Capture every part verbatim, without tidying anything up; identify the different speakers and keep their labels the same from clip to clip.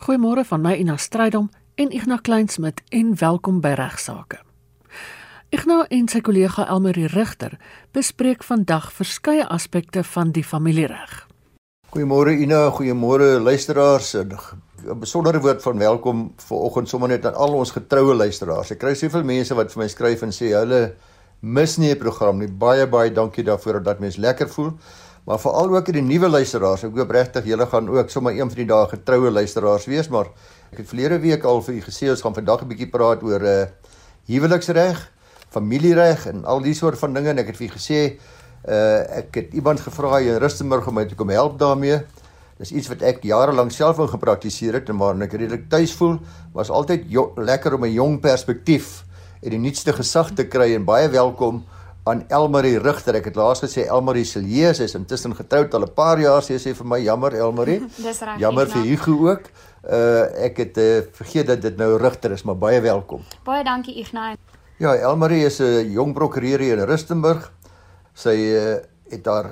Speaker 1: Goeiemôre van my Ina Strydom en Ignas Kleinsmid en welkom by Regsake. Ignas en sy kollega Elmarie Rigter bespreek vandag verskeie aspekte van die familiereg.
Speaker 2: Goeiemôre Ina, goeiemôre luisteraars. 'n Besondere woord van welkom vanoggend sommer net aan al ons getroue luisteraars. Ek kry soveel mense wat vir my skryf en sê hulle mis nie 'n program nie. Baie baie dankie daarvoor dat mense lekker voel. Maar veral ook die nuwe luisteraars. Ek hoop regtig julle gaan ook sommer een van die dae getroue luisteraars wees, maar ek het verlede week al vir u gesê ons gaan vandag 'n bietjie praat oor uh, huweliksreg, familiereg en al die soort van dinge en ek het vir u gesê uh, ek het iemand gevra in Rustenburg om my te kom help daarmee. Dis iets wat ek jarelang self in gepraktiseer het en waarin ek redelik tuis voel, was altyd lekker om 'n jong perspektief en die nuutste gesag te kry en baie welkom aan Elmarie Rigter. Ek het laas gesê Elmarie Silje, sy is intussen getroud al 'n paar jaar, sê sy vir my, jammer Elmarie.
Speaker 3: Dis reg.
Speaker 2: Jammer vir Hugo ook. Uh, ek het uh, vergeet dat dit nou Rigter is, maar baie welkom.
Speaker 3: Baie dankie Ignas.
Speaker 2: Ja, Elmarie is 'n jong prokureur hier in Rustenburg. Sy uh, het haar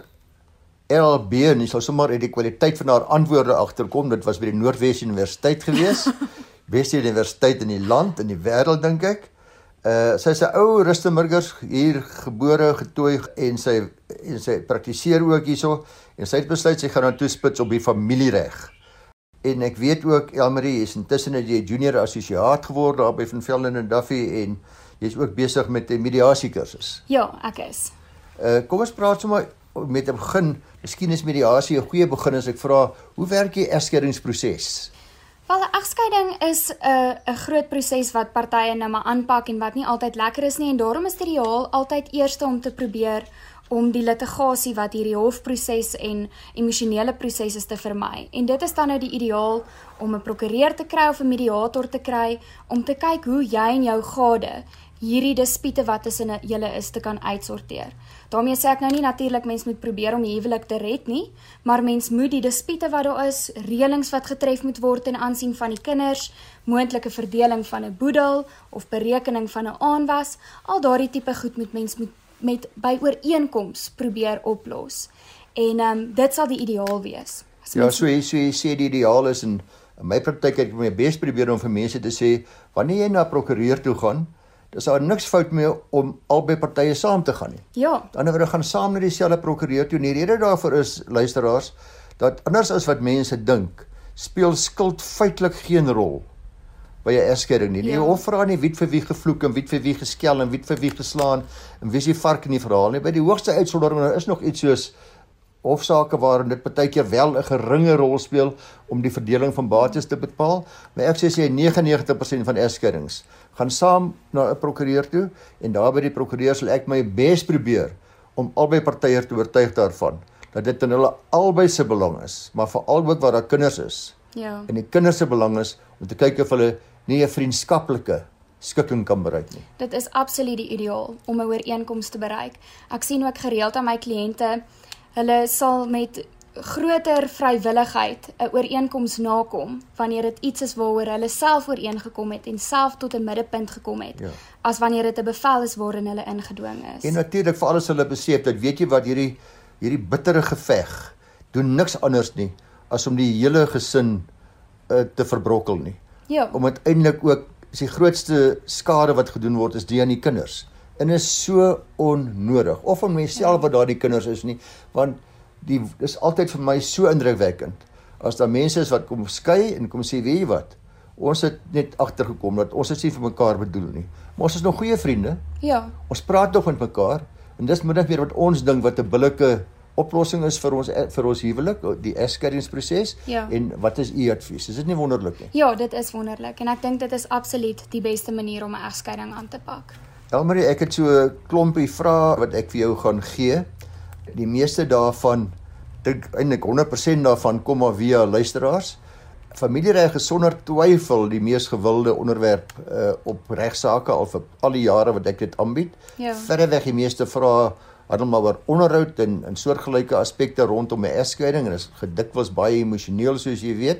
Speaker 2: L L B en jy sal sommer uit die kwaliteit van haar antwoorde agterkom. Dit was by die Noordwes Universiteit gewees. Beste universiteit in die land, in die wêreld dink ek. Uh, sy is 'n ou Rustenburgers, hier gebore, getooi en sy en sy praktiseer ook hierso en sy het besluit sy gaan nou toespits op die familiereg. En ek weet ook Elmarie is intussen 'n junior assosiaat geword daar by Van Velden en Duffy en jy is ook besig met 'n mediasiekursus.
Speaker 3: Ja, ek is.
Speaker 2: Uh, kom ons praat sommer met 'n begin. Miskien is mediasie 'n goeie begin as ek vra, hoe werk die egskeidingsproses?
Speaker 3: Wel, 'n egskeiding is 'n uh, 'n groot proses wat partye nou maar aanpak en wat nie altyd lekker is nie en daarom is dit ideaal altyd eers om te probeer om die litigasie wat hierdie hofproses en emosionele proses is te vermy. En dit is dan nou die ideaal om 'n prokureur te kry of 'n mediator te kry om te kyk hoe jy en jou gade hierdie dispute wat tussen julle is te kan uitsorteer. Daarmee sê ek nou nie natuurlik mens moet probeer om die huwelik te red nie, maar mens moet die dispute wat daar is, reëlings wat getref moet word ten aansien van die kinders, moontlike verdeling van 'n boedel of berekening van 'n aanwas, al daardie tipe goed moet mens moet met by ooreenkoms probeer oplos. En um, dit sal die ideaal wees.
Speaker 2: Ja, so jy so jy sê die ideaal is en in my praktyk het ek my bes probeer om vir mense te sê wanneer jy na 'n prokureur toe gaan, dis daar niks fout mee om albei partye saam te gaan nie.
Speaker 3: Ja.
Speaker 2: Aan die ander wyse gaan saam na dieselfde prokureur toe. Die rede daarvoor is, luisteraars, dat anders as wat mense dink, speel skuld feitelik geen rol by 'n egskeiding nie. Die
Speaker 3: Ja.
Speaker 2: hof vra nie wie vir wie gevloek en wie vir wie geskel en wie vir wie geslaan en wie is die vark in die verhaal nie. By die hoogste uitsondering is nog iets soos hofsaake waarin dit partykeer wel 'n geringe rol speel om die verdeling van bates te bepaal, maar ek sê sê negenennegentig persent van egskeidings gaan saam na 'n prokureur toe en daar by die prokureur sal ek my bes probeer om albei partye te oortuig daarvan dat dit in hulle albei se belang is, maar veral ook waar daar kinders is.
Speaker 3: Ja.
Speaker 2: En die kinders se belang is om te kyk of hulle nie 'n vriendskaplike skikking kan bereik nie.
Speaker 3: Dit is absoluut die ideaal om 'n ooreenkoms te bereik. Ek sien ook gereeld aan my kliënte, hulle sal met groter vrywilligheid 'n ooreenkoms nakom wanneer dit iets is waaroor hulle self ooreengekom het en self tot 'n middelpunt gekom het,
Speaker 2: Ja.
Speaker 3: as wanneer dit 'n bevel is waarin hulle ingedwing is.
Speaker 2: En natuurlik vir alles hulle besef dat weet jy wat hierdie hierdie bittere geveg doen niks anders nie as om die hele gesin uh, te verbrokkel nie.
Speaker 3: Ja.
Speaker 2: Om uiteindelik ook is die grootste skade wat gedoen word is die aan die kinders. En is so onnodig. Of om myself wat daar die kinders is nie, want die is altyd vir my so indrukwekkend. As daar mense is wat kom skei en kom sê, weet jy wat? Ons het net agtergekom dat ons is nie vir mekaar bedoel nie. Maar ons is nog goeie vriende.
Speaker 3: Ja.
Speaker 2: Ons praat nog met mekaar en dis min of meer wat ons dink wat 'n billike oplossing is vir ons vir ons huwelik, die egskeidingsproses.
Speaker 3: Ja.
Speaker 2: En wat is u advies? Is dit nie wonderlik nie?
Speaker 3: Ja, dit is wonderlik en ek dink dit is absoluut die beste manier om 'n egskeiding aan te pak.
Speaker 2: Elmarie, ek het so 'n klompie vrae wat ek vir jou gaan gee. Die meeste daarvan, dink eintlik honderd persent daarvan kom maar via luisteraars. Familiereg is sonder twyfel die mees gewilde onderwerp uh, op regsaake al vir al die jare wat ek dit aanbied.
Speaker 3: Ja.
Speaker 2: Verreweg die meeste vrae handel maar oor onderhoud en, en soortgelyke aspekte rondom 'n egskeiding en is gedikwels baie emosioneel soos jy weet.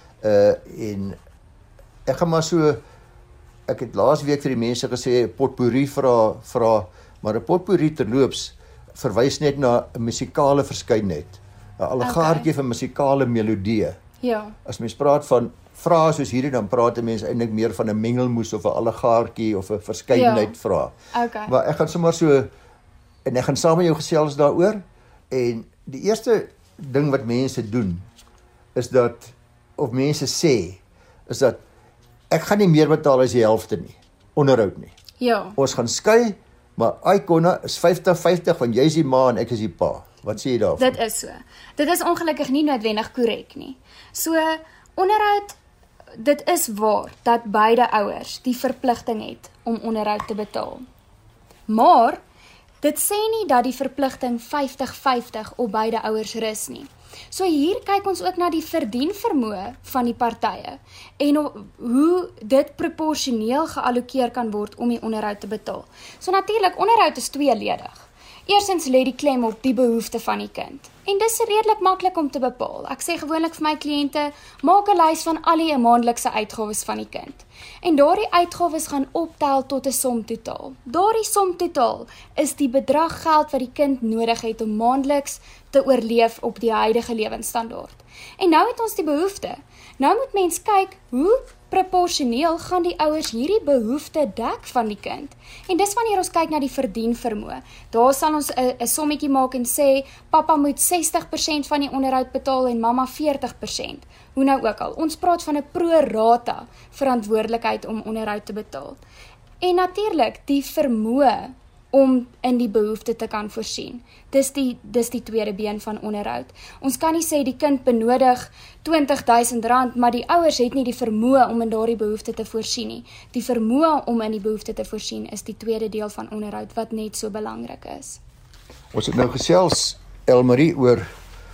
Speaker 2: Uh en ek gaan maar so ek het laas week vir die mense gesê potpourri vra vra, maar 'n potpourri terloops verwys net na 'n musikale verskeidenheid. 'n allegaartjie van musikale melodieë.
Speaker 3: Ja.
Speaker 2: As mens praat van vrae soos hierdie, dan praat mense eintlik meer van 'n mengelmoes of 'n allegaartjie of 'n verskeidenheid
Speaker 3: ja.
Speaker 2: vrae.
Speaker 3: Okay.
Speaker 2: Maar ek gaan sommer so en ek gaan saam met jou gesels daaroor en die eerste ding wat mense doen is dat of mense sê is dat ek gaan nie meer betaal as die helfte nie, onderhoud nie.
Speaker 3: Ja.
Speaker 2: Ons gaan skei, maar Icona is vyftig vyftig want jy is die ma en ek is die pa. Wat sê jy daarvan?
Speaker 3: Dit is so. Dit is ongelukkig nie noodwendig korrek nie. So, onderhoud, dit is waar dat beide ouers die verpligting het om onderhoud te betaal. Maar, dit sê nie dat die verpligting vyftig vyftig op beide ouers rus nie. So hier kyk ons ook na die verdienvermoë van die partye en hoe dit proporsioneel geallokeer kan word om die onderhoud te betaal. So natuurlik, onderhoud is tweeledig. Eerstens lê die klem op die behoefte van die kind. En dis redelik maklik om te bepaal. Ek sê gewoonlik vir my kliënte, maak 'n lys van al die maandelikse uitgawes van die kind. En daardie uitgawes gaan optel tot 'n som totaal. Daardie som totaal is die bedrag geld wat die kind nodig het om maandeliks te oorleef op die huidige lewensstandaard. En nou het ons die behoefte. Nou moet mens kyk hoe proporsioneel gaan die ouers hierdie behoefte dek van die kind. En dis wanneer ons kyk na die verdienvermoë. Daar sal ons 'n sommetjie maak en sê, pappa moet sestig persent van die onderhoud betaal en mamma veertig persent. Hoe nou ook al. Ons praat van 'n pro rata verantwoordelikheid om onderhoud te betaal. En natuurlik, die vermoë om in die behoefte te kan voorsien. Dis die, dis die tweede been van onderhoud. Ons kan nie sê die kind benodig twintig duisend rand, maar die ouers het nie die vermoë om in daardie behoefte te voorsien nie. Die vermoë om in die behoefte te voorsien is die tweede deel van onderhoud wat net so belangrik is.
Speaker 2: Ons het nou gesels, Elmarie, oor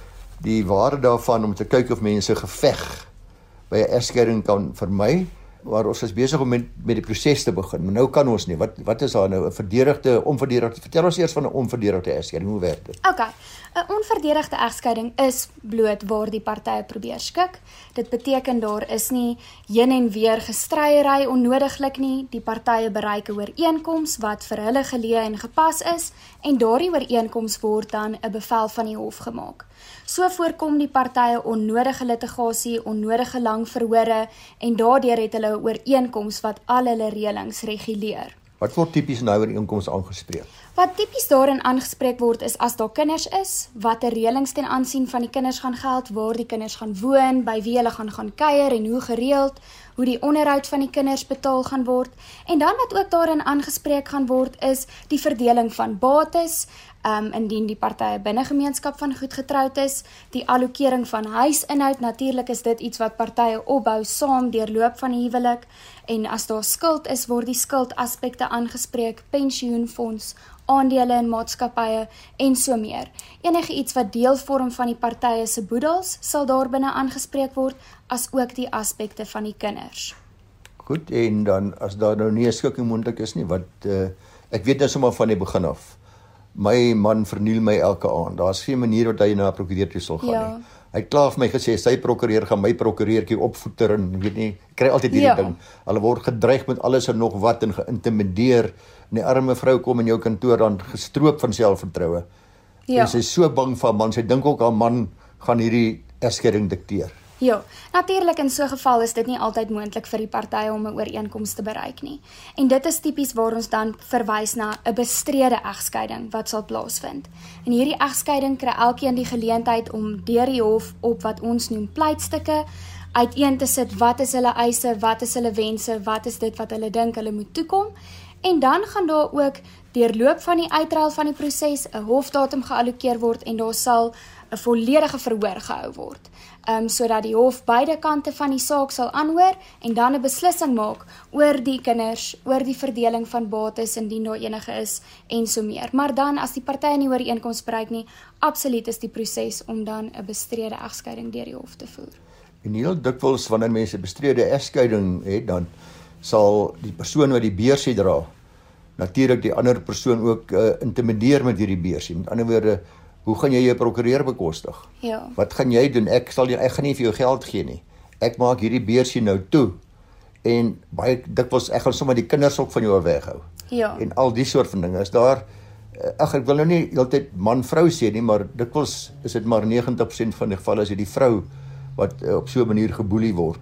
Speaker 2: die waarde daarvan om te kyk of mense geveg by 'n egskeiding kan vermy. Maar ons is besig om met, met die proses te begin, maar nou kan ons nie. Wat, wat is daar nou, 'n verdedigde, onverdedigde, vertel ons eers van 'n onverdedigde egskeiding, hoe werk dit?
Speaker 3: Ok, 'n onverdedigde egskeiding is bloot waar die partye probeer skik. Dit beteken daar is nie heen en weer gestryery onnodiglik nie, die partye bereik 'n ooreenkoms wat vir hulle geleë en gepas is, en daardie ooreenkoms word dan 'n bevel van die hof gemaak. So voorkom die partye onnodige litigasie, onnodige lang verhore, en daardeur het hulle 'n ooreenkoms wat al hulle reëlings reguleer.
Speaker 2: Wat word tipies in daai ooreenkoms aangespreek?
Speaker 3: Wat tipies daarin aangespreek word is as daar kinders is, watter reëlings ten aansien van die kinders gaan geld, waar die kinders gaan woon, by wie hulle gaan gaan kuier en hoe gereeld, hoe die onderhoud van die kinders betaal gaan word. En dan wat ook daarin aangespreek gaan word is die verdeling van bates, um, indien die partye binne gemeenskap van goed getroud is, die allokering van huisinhoud, natuurlik is dit iets wat partye opbou saam deurloop van die huwelik, en as daar skuld is, word die skuldaspekte aangespreek, pensioenfonds, aandele in maatskappye en so meer. Enige iets wat deel vorm van die partye se boedels sal daar binne aangespreek word, as ook die aspekte van die kinders.
Speaker 2: Goed, en dan as daar nou nie 'n skikking moontlik is nie, wat uh, ek weet nou sommer van die begin af. My man verniel my elke aand. Daar's geen manier wat hy na 'n prokureur toe sal gaan
Speaker 3: Ja.
Speaker 2: nie. Hy het klaar vir my gesê sy prokureur gaan my prokureurtjie opvoeter en weet nie, kry altyd hierdie
Speaker 3: Ja.
Speaker 2: ding. Hulle word gedreig met alles en nog wat en geïntimideer. En die arme vrou kom in jou kantoor dan gestroop van selfvertroue.
Speaker 3: Ja.
Speaker 2: En sy is so bang vir haar man, sy dink ook haar man gaan hierdie egskeiding dikteer.
Speaker 3: Ja, natuurlik in so 'n geval is dit nie altyd moontlik vir die partye om 'n ooreenkoms te bereik nie. En dit is tipies waar ons dan verwys na 'n bestrede egskeiding wat sal plaasvind. En hierdie egskeiding kry elkeen die geleentheid om deur die hof op wat ons noem pleitstukke uiteen te sit, wat is hulle eise, wat is hulle wense, wat is dit wat hulle dink hulle moet toekom. En dan gaan daar ook deurloop van die uitruil van die proses 'n hofdatum geallokeer word en daar sal 'n volledige verhoor gehou word, um, sodat die hof beide kante van die saak sal aanhoor en dan 'n beslissing maak oor die kinders, oor die verdeling van bates indien daar enige is en so meer. Maar dan as die partye nie ooreenkoms bereik nie, absoluut is die proses om dan 'n bestrede egskeiding deur die hof te voer.
Speaker 2: En heel dikwels wanneer mense bestrede egskeiding het, dan sal die persoon wat die beursie dra, natuurlik die ander persoon ook uh, intimideer met hierdie beursie. Met ander woorde, hoe gaan jy jou prokureur bekostig?
Speaker 3: Ja.
Speaker 2: Wat gaan jy doen? Ek sal jy, ek gaan nie vir jou geld gee nie. Ek maak hierdie beursie nou toe. En baie dikwels ek gaan sommer die kinders ook van jou weghou.
Speaker 3: Ja.
Speaker 2: En al die soort van dinge. Is daar ag ek wil nou nie heeltyd man vrou sê nie, maar dikwels is dit maar negentig persent van die gevalle is dit die vrou wat uh, op so 'n manier geboelie word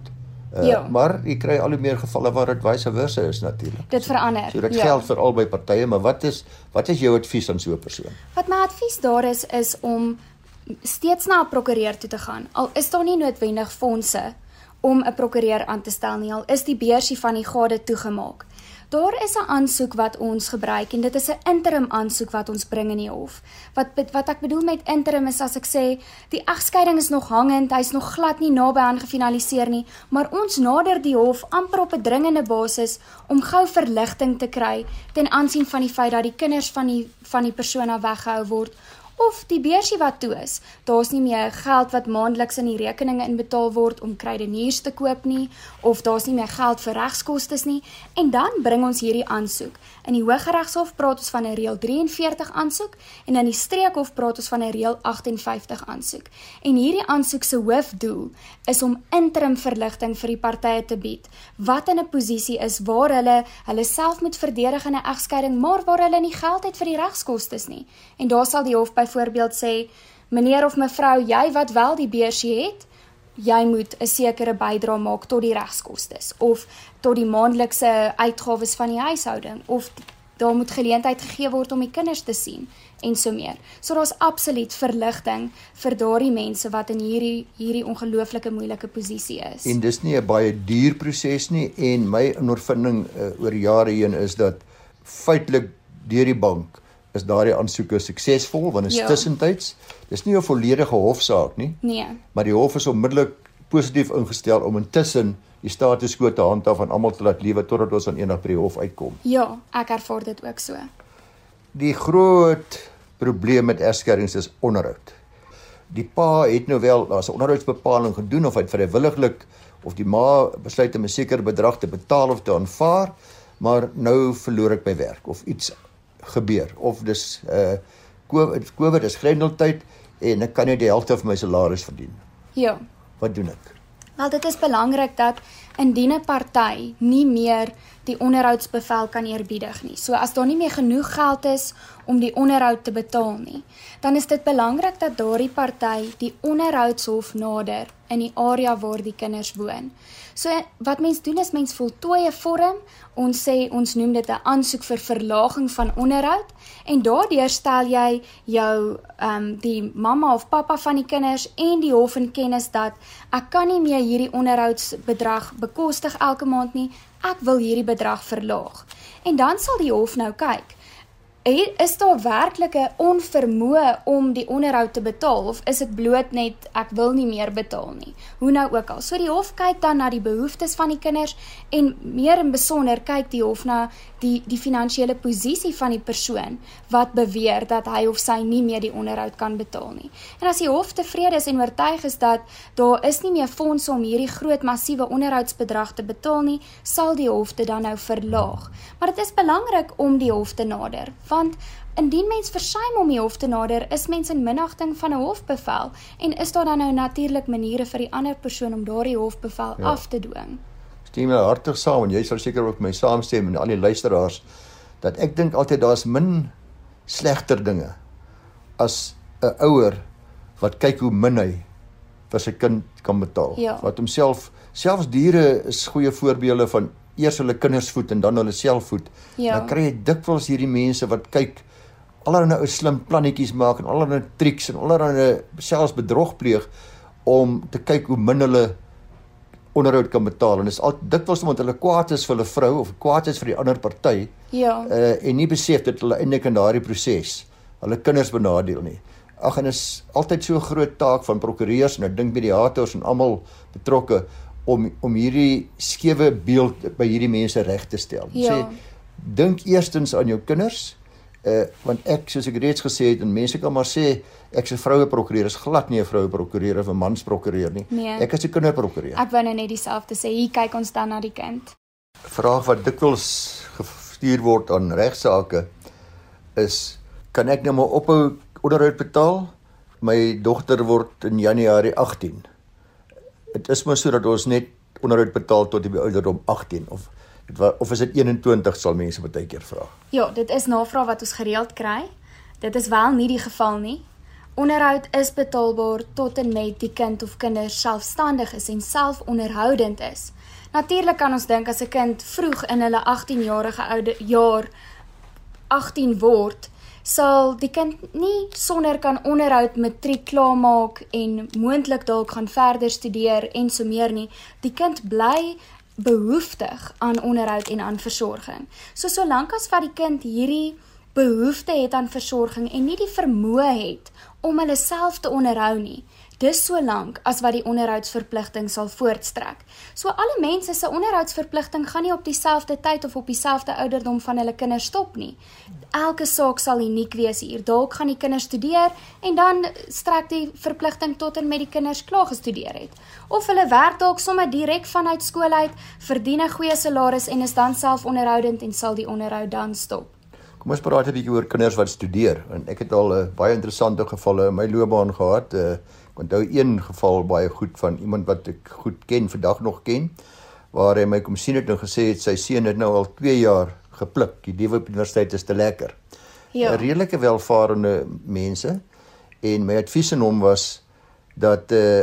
Speaker 2: Uh,
Speaker 3: Ja.
Speaker 2: Maar jy kry al hoe meer gevalle waar dit vice versa is natuurlik.
Speaker 3: Dit verander.
Speaker 2: So dit
Speaker 3: ja.
Speaker 2: geld vir albei partye, maar wat is wat is jou advies aan so 'n persoon?
Speaker 3: Wat my advies daar is, is om steeds na 'n prokureur toe te gaan. Al is daar nie noodwendig fondse om 'n prokureur aan te stel nie, al is die beursie van die gade toegemaak. Daar is 'n aansoek wat ons gebruik en dit is 'n interim aansoek wat ons bring in die hof. Wat wat ek bedoel met interim is as ek sê die egskeiding is nog hangend, hy's nog glad nie naby aan gefinaliseer nie, maar ons nader die hof amper op 'n dringende basis om gou verligting te kry ten aansien van die feit dat die kinders van die van die persoon af weggehou word. Of die beursie wat toe is, daar's nie meer geld wat maandeliks in die rekeninge inbetaal word om kruideniers te koop nie, of daar's nie meer geld vir regskostes nie, en dan bring ons hierdie aansoek. In die Hooggeregshof praat ons van 'n reël drie en veertig aansoek, en in die Streekhof praat ons van 'n reël agt en vyftig aansoek. En hierdie aansoek se hoofdoel is om interim verligting vir die partye te bied, wat in 'n posisie is waar hulle hulle self moet verdedig in 'n egskeiding, maar waar hulle nie geld het vir die regskostes nie. En daar sal die hof by Byvoorbeeld sê, meneer of mevrou, jy wat wel die beursie het, jy moet 'n sekere bydrae maak tot die regskostes, of tot die maandelikse uitgawes van die huishouding, of daar moet geleentheid gegee word om die kinders te sien, en so meer. So daar's absoluut verligting vir daardie mense wat in hierdie, hierdie ongelooflike moeilike posisie is.
Speaker 2: En dis nie 'n baie duur proses nie, en my ondervinding uh, oor jare heen is dat feitelik deur die bank is daardie aansoeke suksesvol, want dit is
Speaker 3: ja.
Speaker 2: tussentyds. Dis nie 'n volledige hofsaak nie,
Speaker 3: Nee.
Speaker 2: maar die hof is onmiddellik positief ingestel om intussen die status quo te handhaaf en almal te laat lewe totdat ons aan eendag by die hof uitkom.
Speaker 3: Ja, ek ervaar dit ook so.
Speaker 2: Die groot probleem met egskeidings is onderhoud. Die pa het nou wel, daar's 'n onderhoudsbepaling gedoen, of hy het vrywilliglik, of die ma besluit om 'n sekere bedrag te betaal of te aanvaar, maar nou verloor ek my werk, of iets gebeur, of dis uh, COVID, COVID is grendeltyd, en ek kan nie die helfte van my salaris verdien.
Speaker 3: Ja.
Speaker 2: Wat doen ek?
Speaker 3: Wel, dit is belangrik dat indien 'n party nie meer die onderhoudsbevel kan eerbiedig nie. So as daar nie meer genoeg geld is om die onderhoud te betaal nie, dan is dit belangrik dat daardie party die onderhoudshof nader in die area waar die kinders woon. So wat mens doen is mens voltooi 'n vorm, ons sê ons noem dit 'n aansoek vir verlaging van onderhoud, en daardeur stel jy jou um, die mamma of pappa van die kinders en die hof in kennis dat ek kan nie meer hierdie onderhoudsbedrag bekostig elke maand nie, ek wil hierdie bedrag verlaag. En dan sal die hof nou kyk, is daar werklik 'n onvermoë om die onderhoud te betaal, of is dit bloot net ek wil nie meer betaal nie? Hoe nou ook al. So die hof kyk dan na die behoeftes van die kinders, en meer in besonder kyk die hof na die die finansiële posisie van die persoon wat beweer dat hy of sy nie meer die onderhoud kan betaal nie. En as die hof tevrede is en oortuig is dat daar is nie meer fondse om hierdie groot massiewe onderhoudsbedrag te betaal nie, sal die hof dit dan nou verlaag. Maar dit is belangrik om die hof te nader, want indien mens versuim om die hof te nader, is mens in minagting van 'n hofbevel, en is daar dan nou natuurlik maniere vir die ander persoon om daardie hofbevel ja. af te dwing.
Speaker 2: Stem my hartig saam, en jy sal seker ook my saamstem en al die luisteraars, dat ek dink altyd daar's min slegter dinge as 'n ouer wat kyk hoe min hy vir sy kind kan betaal.
Speaker 3: Ja.
Speaker 2: Wat homself, selfs diere is goeie voorbeelde van eers hulle kinders voed en dan hulle self voed.
Speaker 3: Ja.
Speaker 2: Dan kry jy dikwels hierdie mense wat kyk, allerlei ou slim plannetjies maak en allerlei triks en allerlei selfs bedrog pleeg om te kyk hoe min hulle onderhoud kan betaal. En dis al dikwels omdat hulle kwaad is vir hulle vrou of kwaad is vir die ander party,
Speaker 3: Ja.
Speaker 2: uh, en nie besef dat hulle eintlik in daardie proses hulle kinders benadeel nie. Ag, en is altyd so 'n groot taak van prokureurs en ek dink mediators en almal betrokke om om hierdie skewe beeld by hierdie mense reg te stel.
Speaker 3: Ja.
Speaker 2: Sê, dink eerstens aan jou kinders, uh, want ek, soos ek reeds gesê het, en mense kan maar sê ek's 'n vroue prokureur, is glad nie 'n vroue prokureur of 'n mans prokureur nie.
Speaker 3: Nee.
Speaker 2: Ek is 'n kinderprokureur.
Speaker 3: Ek wou nou net dieselfde sê, hier kyk ons dan na die kind.
Speaker 2: Vraag wat dikwels gestuur word aan regsaake is, kan ek nou maar ophou onderhoud betaal? My dogter word in Januarie agttien. Dit is maar so dat ons net onderhoud betaal tot die ouderdom agttien, of of is dit eenentwintig, sal mense baie keer vra.
Speaker 3: Ja, dit is navraag wat ons gereeld kry. Dit is wel nie die geval nie. Onderhoud is betaalbaar tot en met die kind of kinders selfstandig is en selfonderhoudend is. Natuurlik kan ons dink as 'n kind vroeg in hulle agtien-jarige oude jaar agtien word, sal die kind nie sonder kan onderhoud matriek klaarmaak en moontlik dalk gaan verder studeer en so meer nie. Die kind bly behoeftig aan onderhoud en aan versorging. So solank as wat die kind hierdie behoefte het aan versorging en nie die vermoë het om hulle self te onderhou nie, dis solank as wat die onderhoudsverpligting sal voortstrek. So alle mense se onderhoudsverpligting gaan nie op dieselfde tyd of op dieselfde ouderdom van hulle kinders stop nie. Elke saak sal uniek wees hier. Dalk gaan die kinders studeer en dan strek die verpligting tot en met die kinders klaar gestudeer het. Of hulle werk dalk sommer direk vanuit skool uit, verdien 'n goeie salaris en is dan selfonderhoudend en sal die onderhoud dan stop.
Speaker 2: Kom ons praat 'n bietjie oor kinders wat studeer. En ek het al uh, baie interessante gevalle in my loopbaan gehad. Uh, ek onthou een geval baie goed van iemand wat ek goed ken, vandag nog ken, waar hy my kom sien het en gesê het, sy seun het nou al twee jaar gepluk. Die lewe op universiteit is te lekker.
Speaker 3: Ja.
Speaker 2: Redelike welvarende mense. En my advies aan hom was dat uh,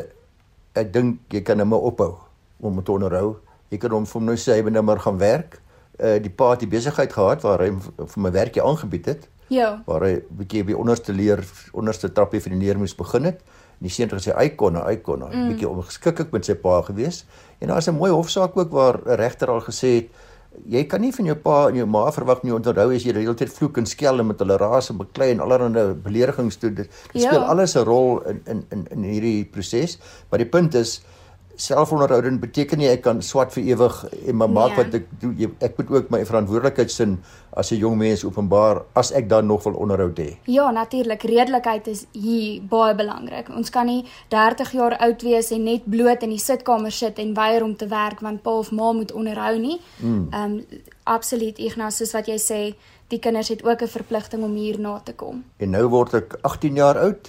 Speaker 2: ek dink jy kan hom ophou om te onderhou. Jy kan hom vir hom nou sê hy moet nou maar gaan werk. Uh, die pa het die besigheid gehad waar hy vir my werkie aangebied het.
Speaker 3: Ja.
Speaker 2: Waar hy 'n bietjie op die onderste leer, onderste trappie van die neer moes begin het. En die seun het gesê hy kon, hy kon, 'n mm. bietjie ongeskik met sy pa gewees. En daar is 'n mooi hofsaak ook waar 'n regter al gesê het, jy kan nie van jou pa en jou ma verwag nie onthou as jy die hele tyd vloek en skel en met hulle raas en beklei en allerlei beledigings doen. Dit
Speaker 3: Ja.
Speaker 2: speel alles 'n rol in in in in hierdie proses. Maar die punt is selfonderhoudend beteken nie ek kan swat vir ewig en maar maak
Speaker 3: Nee.
Speaker 2: wat ek doen. Ek moet ook my verantwoordelikheidsin as 'n jong mens openbaar as ek dan nog wil onderhoud hê.
Speaker 3: Ja, natuurlik, redelikheid is hier baie belangrik. Ons kan nie dertig jaar oud wees en net bloot in die sitkamer sit en weier om te werk want pa of ma moet onderhou nie. Mm. Um, absoluut, Ignas, soos wat jy sê, die kinders het ook 'n verpligting om hier na te kom.
Speaker 2: En nou word ek agtien jaar oud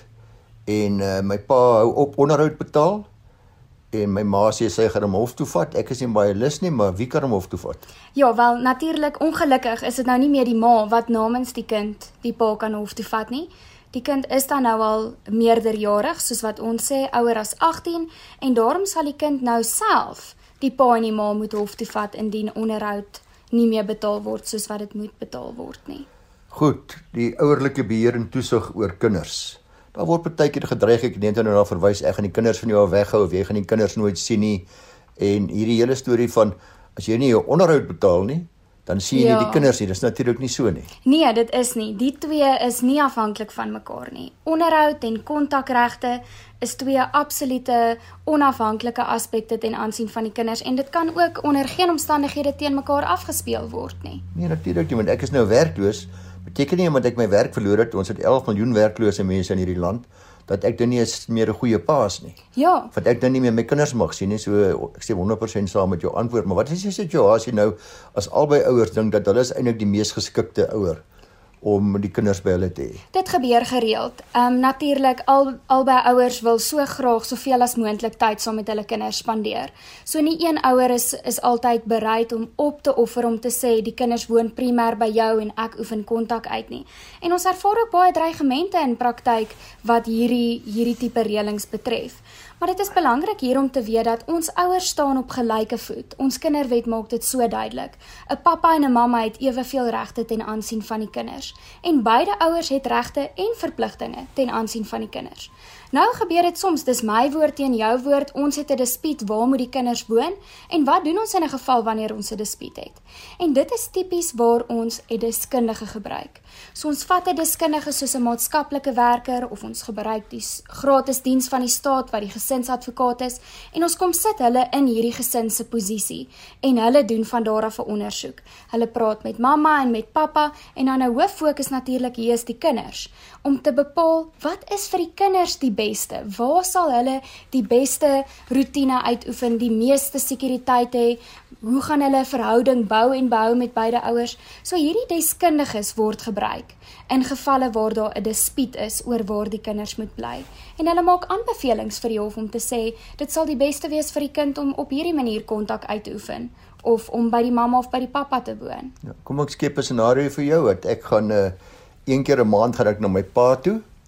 Speaker 2: en uh, my pa hou op onderhoud betaal. En my ma sê sy gaan hom hof toe vat. Ek is nie baie lus nie, maar wie kan hom hof toe vat?
Speaker 3: Ja, wel natuurlik, ongelukkig is dit nou nie meer die ma wat namens die kind die pa kan hof toe vat nie. Die kind is dan nou al meerderjarig, soos wat ons sê, ouer as agtien, en daarom sal die kind nou self die pa en die ma moet hof toe vat indien onderhoud nie meer betaal word soos wat dit moet betaal word nie.
Speaker 2: Goed, die ouerlike beheer en toesig oor kinders. Daar word partykeer gedreig, ek neem dan nou na verwys, ek gaan die kinders van jou af weghou of jy gaan die kinders nooit sien nie. En hierdie hele storie van as jy nie jou onderhoud betaal nie, dan sien jy
Speaker 3: Ja.
Speaker 2: nie die kinders nie. Dis natuurlik nie so nie.
Speaker 3: Nee, dit is nie. Die twee is nie afhanklik van mekaar nie. Onderhoud en kontakregte is twee absolute onafhanklike aspekte ten aansien van die kinders en dit kan ook onder geen omstandighede teen mekaar afgespeel word nie.
Speaker 2: Nee, natuurlik nie, want ek is nou werkloos. Beteken nie omdat ek my werk verloor het, ons het elf miljoen werklose mense in hierdie land, dat ek dan nie eens meer 'n goeie pa is nie.
Speaker 3: Ja,
Speaker 2: Want ek dan nie meer my kinders mag sien nie, so ek stem honderd persent saam met jou antwoord, maar wat is die situasie nou as albei ouers dink dat hulle is eintlik die mees geskikte ouer om die kinders by hulle te hê?
Speaker 3: dit gebeur gereeld. Um, natuurlik, al, albei ouers wil so graag soveel as moontlik tyd saam met hulle kinders spandeer. So nie een ouer is, is altyd bereid om op te offer om te sê, die kinders woon primêr by jou en ek oefen kontak uit nie. En ons ervaar ook baie dreigemente in praktyk wat hierdie, hierdie tipe reëlings betref. Maar dit is belangrik hier om te weet dat ons ouers staan op gelyke voet. Ons kinderwet maak dit so duidelik. 'n Pappa en 'n mamma het eweveel regte ten aansien van die kinders. En beide ouers het regte en verpligtinge ten aansien van die kinders. Nou gebeur dit soms, dis my woord teen jou woord, ons het 'n dispuut, waar moet die kinders woon? En wat doen ons in 'n geval wanneer ons 'n dispuut het? En dit is tipies waar ons 'n deskundige gebruik. So ons vat 'n deskundige soos 'n maatskaplike werker of ons gebruik die gratis diens van die staat wat die gesinsadvokaat is en ons kom sit hulle in hierdie gesin se posisie en hulle doen van daar af 'n ondersoek. Hulle praat met mamma en met pappa en dan 'n hoof fokus natuurlik hier is die kinders om te bepaal wat is vir die kinders die beste, waar sal hulle die beste roetine uitoefen, die meeste sekuriteit hê, hoe gaan hulle 'n verhouding bou en behou met beide ouers. So hierdie deskundiges word gebruik in gevalle waar daar 'n dispuut is oor waar die kinders moet bly. En hulle maak aanbevelings vir die hof om te sê, dit sal die beste wees vir die kind om op hierdie manier kontak uit te oefen of om by die mamma of by die pappa te woon.
Speaker 2: Ja, kom ek skep 'n scenario vir jou, dat ek gaan uh, een keer 'n maand gaan ek na my pa toe.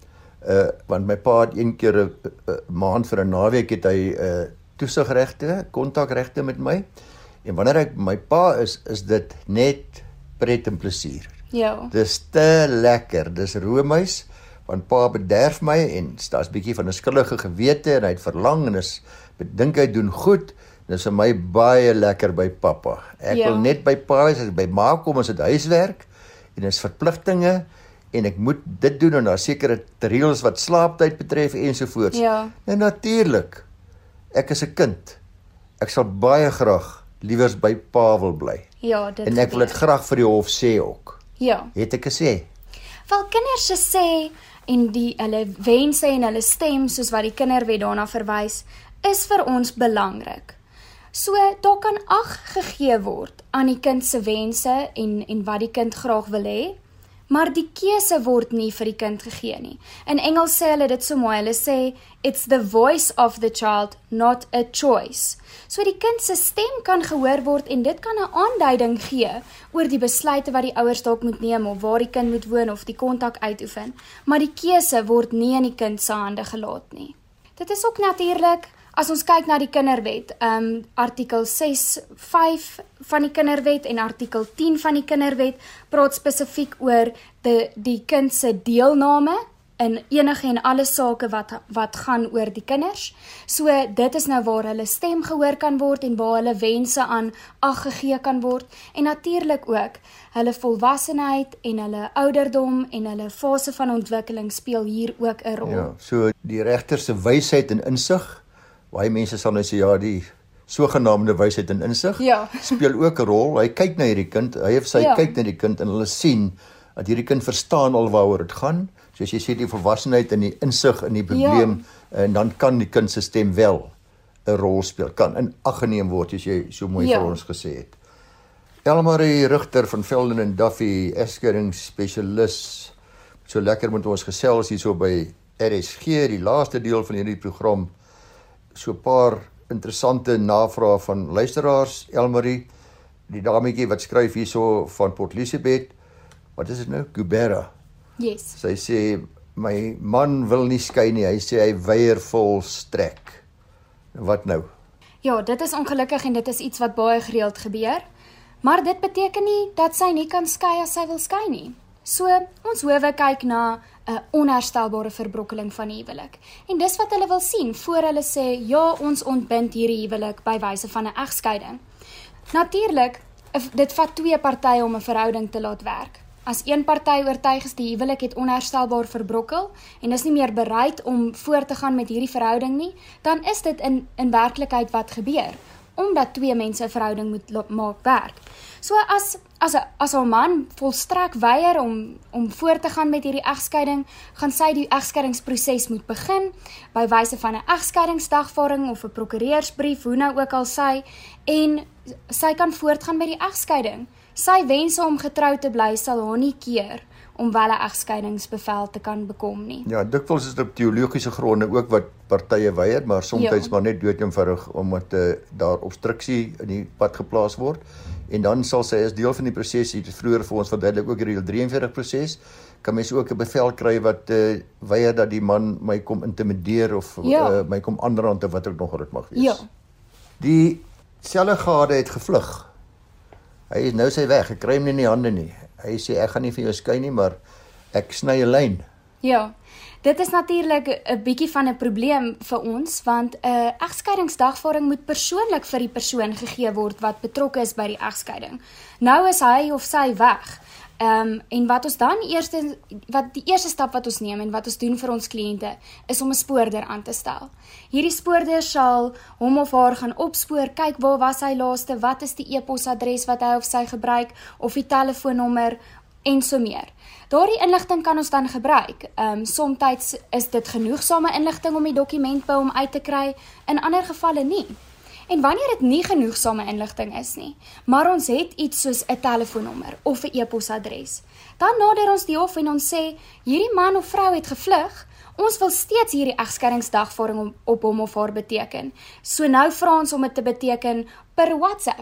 Speaker 2: uh, want my pa het een keer 'n maand vir 'n naweek het hy uh, toesigregte, kontakregte met my. En wanneer ek my pa is, is dit net pret en plesier.
Speaker 3: Ja.
Speaker 2: Dis te lekker, dis roomys, want pa bederf my en daar's 'n bietjie van 'n skuldige gewete en hy het verlang en is bedink hy doen goed. Dis vir my baie lekker by pappa. Ek
Speaker 3: Ja.
Speaker 2: wil net by pa wees, as ek by ma kom, is dit huiswerk en is verpligtinge en ek moet dit doen en daar sekere reëls wat slaaptyd betref ensovoorts.
Speaker 3: Ja.
Speaker 2: En natuurlik, ek is 'n kind. Ek sal baie graag liewers by pa wil bly.
Speaker 3: Ja, dit
Speaker 2: En ek wil dit
Speaker 3: gebeur.
Speaker 2: graag vir die hof sê ook.
Speaker 3: Ja.
Speaker 2: Het ek gesê?
Speaker 3: Wel kinders se sê en die hulle wense en hulle stem soos wat die kinderwet daarna verwys, is vir ons belangrik. So daar kan ag gegee word aan die kind se wense en en wat die kind graag wil hê, maar die keuse word nie vir die kind gegee nie. In Engels sê hulle dit so mooi, hulle sê it's the voice of the child, not a choice. So die kind se stem kan gehoor word en dit kan 'n aanduiding gee oor die besluite wat die ouers dalk moet neem of waar die kind moet woon of die kontak uitoefen, maar die keuse word nie in die kind se hande gelaat nie. Dit is ook natuurlik, as ons kyk na die kinderwet, um, artikel ses vyf van die kinderwet en artikel tien van die kinderwet praat spesifiek oor die, die kind se deelname in enige en alle sake wat, wat gaan oor die kinders. So dit is nou waar hulle stem gehoor kan word en waar hulle wense aan ag gegee kan word. En natuurlik ook hulle volwassenheid en hulle ouderdom en hulle fase van ontwikkeling speel hier ook 'n rol.
Speaker 2: Ja, so die regter se wysheid en insig, baie mense sal nou sê ja, die sogenaamde wysheid en insig
Speaker 3: Ja.
Speaker 2: speel ook 'n rol. Hy kyk na hierdie kind, hy of sy
Speaker 3: Ja.
Speaker 2: kyk na die kind en hulle sien dat hierdie kind verstaan al waaroor dit gaan. Soos jy sê, die volwassenheid en die insig in die probleem, ja. En dan kan die kind se stem wel 'n rol speel, kan in ag geneem word, as jy so mooi
Speaker 3: Ja.
Speaker 2: vir ons gesê het. Elmarie Rigter van Velden en Duffy, egskeringsspesialis, so lekker met ons gesels hier so by R S G, die laaste deel van hierdie program. So 'n paar interessante navrae van luisteraars. Elmarie, die dametjie wat skryf hierso van Port Elizabeth, wat is dit nou? Gubera.
Speaker 3: Yes.
Speaker 2: Sy sê, my man wil nie skei nie, hy sê hy weier volstrek. Wat nou?
Speaker 3: Ja, dit is ongelukkig en dit is iets wat baie gereeld gebeur. Maar dit beteken nie dat sy nie kan skei as sy wil skei nie. So, ons howe kyk na 'n onherstelbare verbrokkeling van die huwelik. En dis wat hulle wil sien voor hulle sê, ja, ons ontbind hierdie huwelik by wyse van 'n egskeiding. Natuurlik, dit vat twee partye om 'n verhouding te laat werk. As een party oortuig is die huwelik het onherstelbaar verbrokkel en is nie meer bereid om voort te gaan met hierdie verhouding nie, dan is dit in in werklikheid wat gebeur, omdat twee mense 'n verhouding moet maak werk. So as as 'n as 'n man volstrek weier om om voort te gaan met hierdie egskeiding, gaan sy die egskeidingsproses moet begin by wyse van 'n egskeidingsdagvaarding of 'n prokureursbrief, hoe nou ook al sy, en sy kan voortgaan met die egskeiding. Sy wense om getrou te bly sal haar nie keer om wel 'n egskeidingsbevel te kan bekom nie.
Speaker 2: Ja, dikwels is dit op teologiese gronde ook wat partye weier, maar soms
Speaker 3: Ja.
Speaker 2: maar net doodeenvoudig omdat uh, daar obstruksie in die pad geplaas word. En dan sal sy as deel van die proses, hier vroeër vir ons verduidelik ook hierdie drie en veertig proses, kan mens ook 'n bevel kry wat uh, weier dat die man my kom intimideer of
Speaker 3: Ja.
Speaker 2: uh, my kom aanrand of wat ook nog dit mag wees.
Speaker 3: Ja.
Speaker 2: Die sellegade het gevlug. Hy is nou sy weg, ek kry hom nie in die hande nie. Hy sê ek gaan nie vir jou skei nie, maar ek sny 'n lyn.
Speaker 3: Ja, dit is natuurlik 'n bietjie van 'n probleem vir ons, want 'n uh, egskeidingsdagvaarding moet persoonlik vir die persoon gegee word wat betrokke is by die egskeiding. Nou is hy of sy weg. Ehm um, en wat ons dan eerste wat die eerste stap wat ons neem en wat ons doen vir ons kliënte is om 'n spoorder aan te stel. Hierdie spoorder sal hom of haar gaan opspoor, kyk waar was hy laaste, wat is die e-posadres wat hy of sy gebruik of die telefoonnommer en so meer. Daardie inligting kan ons dan gebruik. Ehm um, somtyds is dit genoegsame inligting om die dokument by hom uit te kry, in ander gevalle nie. En wanneer dit nie genoegsame inligting is nie, maar ons het iets soos 'n telefoonnommer of 'n e-posadres, dan nader ons die hof en ons sê, hierdie man of vrou het gevlug, ons wil steeds hierdie egskeidingsdagvaarding op hom of haar beteken. So nou vra ons om dit te beteken per WhatsApp,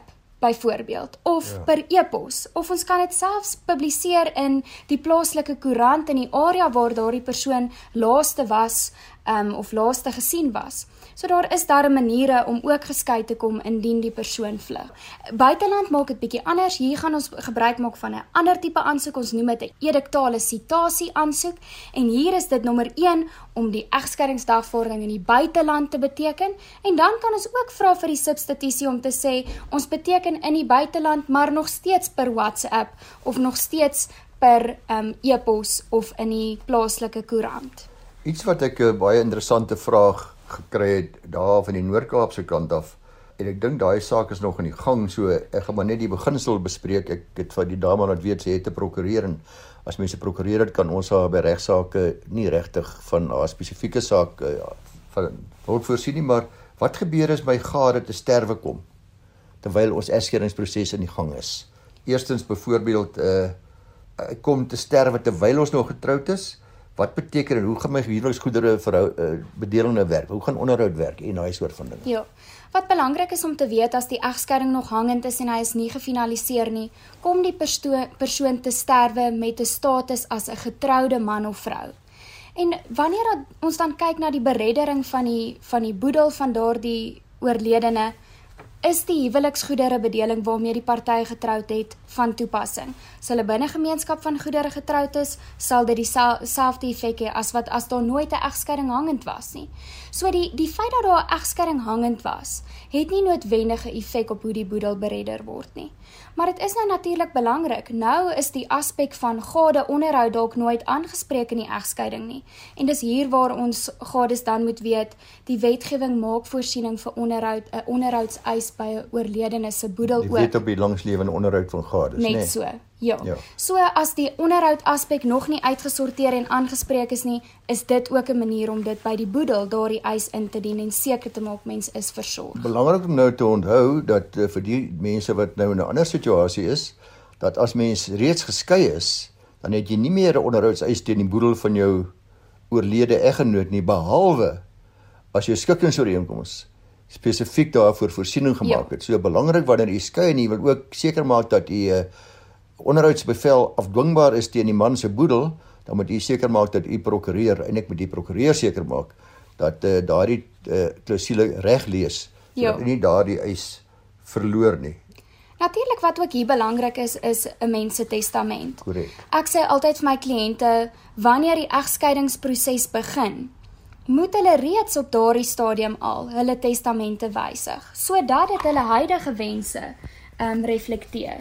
Speaker 3: byvoorbeeld, of ja. per e-pos, of ons kan dit selfs publiseer in die plaaslike koerant in die area waar daardie persoon laaste was, um, of laaste gesien was. So daar is daar maniere om ook geskei te kom indien die persoon vlug. Buiteland maak dit bietjie anders. Hier gaan ons gebruik maak van 'n ander tipe aansoek. Ons noem dit 'n ediktale sitasie aansoek. En hier is dit nommer een om die egskeidingsdagvordering in die buiteland te beteken. En dan kan ons ook vra vir die substitusie om te sê ons beteken in die buiteland, maar nog steeds per WhatsApp of nog steeds per um, e-pos of in die plaaslike koerant.
Speaker 2: Iets wat ek 'n baie interessante vraag gekry het daar van die Noord-Kaapse kant af. En ek dink daai saak is nog in die gang, so ek gaan maar net die beginsel bespreek. Ek het van die dame wat weet sy het te prokureer en as mense prokureer het, kan ons haar by regsaake nie regtig van haar spesifieke saak uh, van hulp voorsien nie, maar wat gebeur as my gade te sterwe kom terwyl ons egskeidingsproses in die gang is? Eerstens byvoorbeeld uh, ek kom te sterwe terwyl ons nog getroud is. Wat beteken en hoe gaan my huweliksgoedere verhou uh, bedelende werk? Hoe gaan onderhoud werk en daai soort van dinge?
Speaker 3: Ja. Wat belangrik is om te weet as die egskeiding nog hangend is en hy is nie gefinaliseer nie, kom die perso- persoon te sterwe met 'n status as 'n getroude man of vrou. En wanneer ons dan kyk na die bereddering van die van die boedel van daardie oorledene, is die huweliksgoedere bedeling waarmee die partye getroud het van toepassing. As hulle binne gemeenskap van goedere getroud is, sal dit dieselfde effek hê as wat as daar nooit 'n egskeiding hangend was nie. So die die feit dat daar 'n egskeiding hangend was, het nie noodwendige effek op hoe die boedel beredder word nie. Maar dit is nou natuurlik belangrik. Nou is die aspek van gade onderhoud dalk nooit aangespreek in die egskeiding nie. En dis hier waar ons gades dan moet weet, die wetgewing maak voorsiening vir onderhoud, 'n onderhoudseis by 'n oorledene se boedel ook.
Speaker 2: Die wet op die langslewende onderhoud van gades,
Speaker 3: net
Speaker 2: nee.
Speaker 3: so. Ja.
Speaker 2: ja.
Speaker 3: So as die onderhoud aspek nog nie uitgesorteer en aangespreek is nie, is dit ook 'n manier om dit by die boedel daardie eis in te dien en seker te maak mens is versorg.
Speaker 2: Belangrik om nou te onthou dat uh, vir die mense wat nou in 'n ander situasie is, dat as mens reeds geskei is, dan het jy nie meer 'n onderhoudseis teen die boedel van jou oorlede eggenoot nie, behalwe as jou skikkingsooreenkoms spesifiek daarvoor voorsiening gemaak het. Ja. So belangrik wanneer jy skei en jy wil ook seker maak dat jy 'n uh, onderhoudsbevel afdwingbaar is teen die man se boedel, dan moet jy seker maak dat u prokureur en ek moet die prokureur seker maak dat uh, daardie uh, klousule reg lees, sodat nie daardie eis verloor nie.
Speaker 3: Natuurlik wat ook hier belangrik is, is 'n mens se testament.
Speaker 2: Korrek.
Speaker 3: Ek sê altyd vir my kliënte, wanneer die egskeidingsproses begin, moet hulle reeds op daardie stadium al hulle testamente wysig, sodat dit hulle huidige wense um, reflekteer.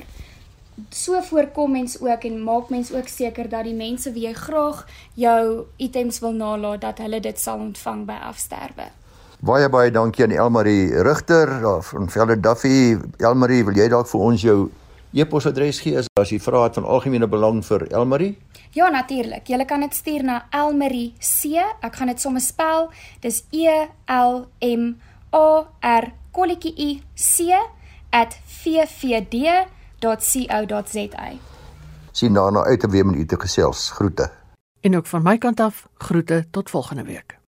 Speaker 3: So voorkom mens ook en maak mens ook seker dat die mense wie jy graag jou items wil nalaat, dat hulle dit sal ontvang by afsterwe.
Speaker 2: Baie baie dankie aan Elmarie Rigter van Velde Duffy. Elmarie, wil jy dalk vir ons jou e-posadres gee as jy vra het van algemene belang vir Elmarie?
Speaker 3: Ja, natuurlik. Jy kan dit stuur na Elmarie C. Ek gaan dit sommer spel. Dis E L M A R kolletjie I C at v v d dot co dot z a.
Speaker 2: Sien daarna uit om weer met u te gesels. Groete.
Speaker 1: En ook van my kant af, groete tot volgende week.